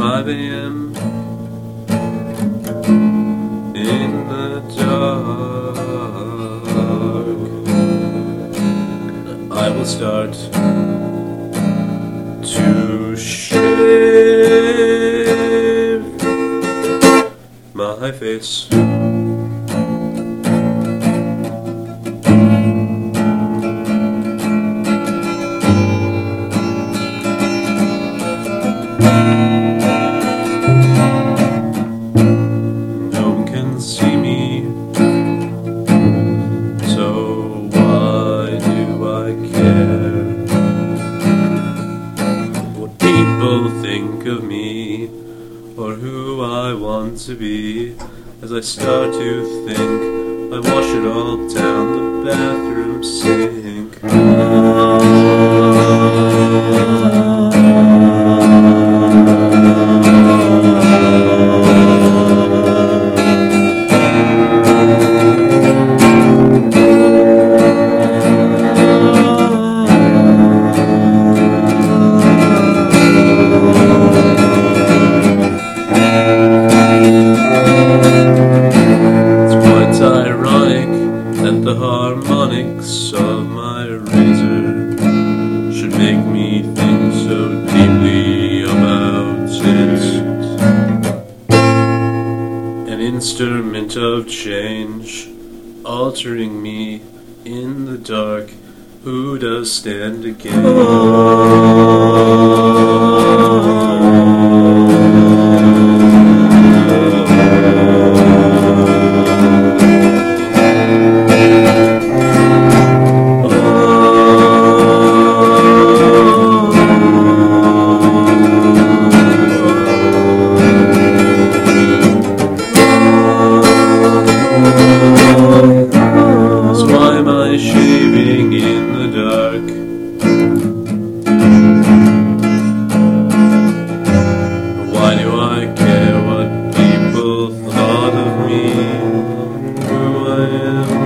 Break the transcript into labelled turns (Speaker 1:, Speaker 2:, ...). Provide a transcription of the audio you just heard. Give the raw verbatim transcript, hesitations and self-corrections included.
Speaker 1: five a.m. in the dark, I will start to shave my face. No one can see me, so why do I care what people think of me or who I want to be? As I start to think, I wash it all down the bathroom sink. The harmonics of my razor should make me think so deeply about it. An instrument of change, altering me in the dark. Who does stand again? Shaving in the dark. Why do I care what people thought of me, who I am?